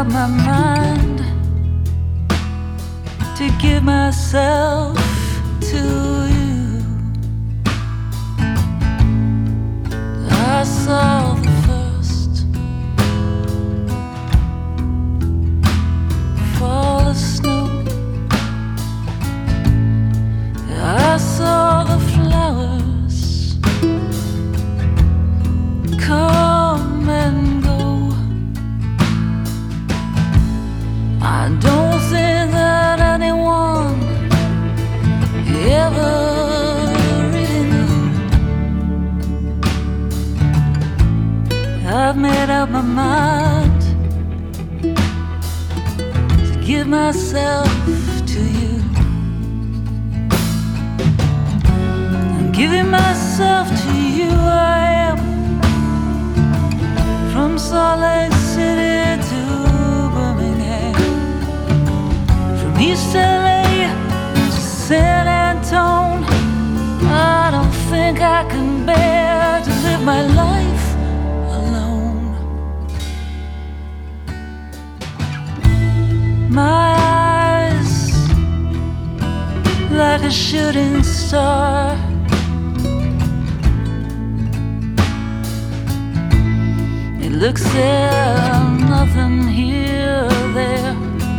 up my mind to give myself to you. I saw the first fall of snow. I saw the flowers come and go. I don't think that anyone ever really knew. I've made up my mind to give myself to you. I'm giving myself to you. I am from Salt Lake City to East LA to San Antone. I don't think I can bear to live my life alone. My eyes like a shooting star, it looks there, nothing here or there.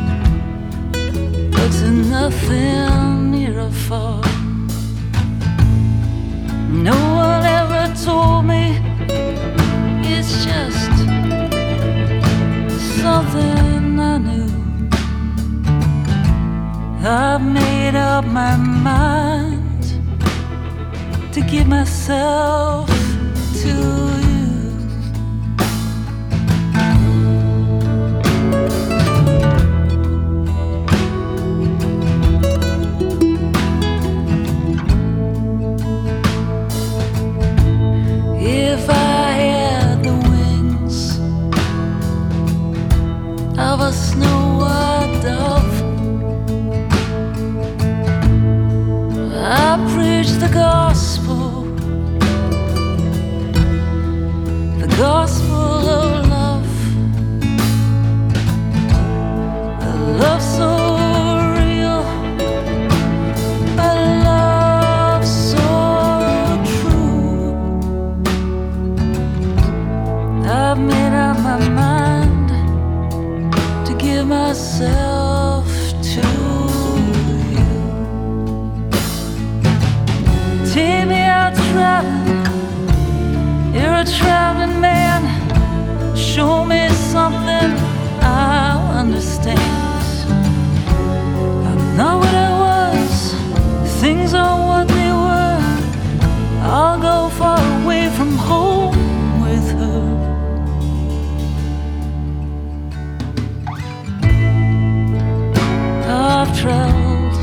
Looks at nothing near or far. No one ever told me it's just something I knew. I've made up my mind to give myself to you. If I had the wings of a snow-white dove, I preach the gospel of love, a love so real, a love so true. I've made up my mind to give myself to you. Take me out traveling, you're a traveling man. Show me something I'll understand. I'm not what I was, things are what they were. I'll go far away from home with her. I've traveled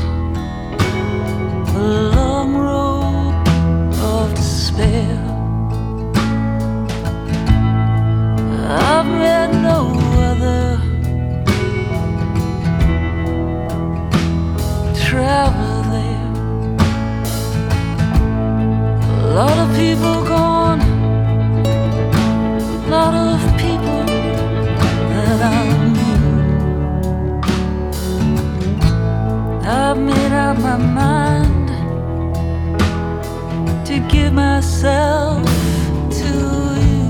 a long road of despair. I've met no other traveler there. A lot of people gone, a lot of people that I knew. I've made up my mind to give myself to you.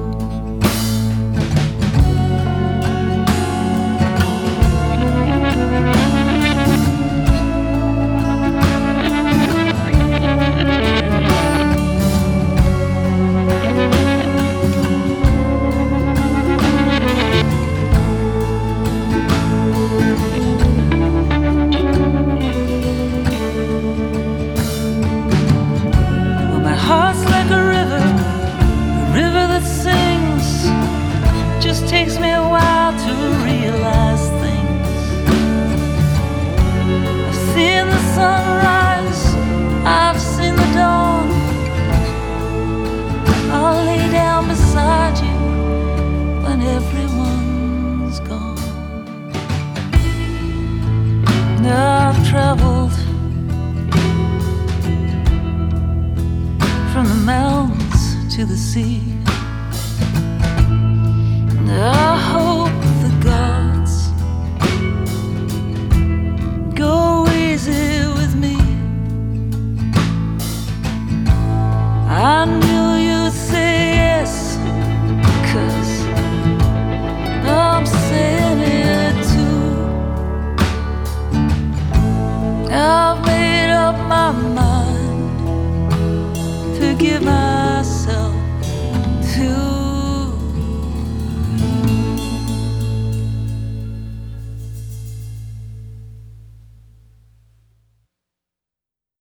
Well, my heart's like a river that sings. Just takes me a while to realize things. I've seen the sunrise, I've seen the dawn. I'll lay down beside you when everyone's gone. I've traveled from the mountains to the sea. And I hope that God give up.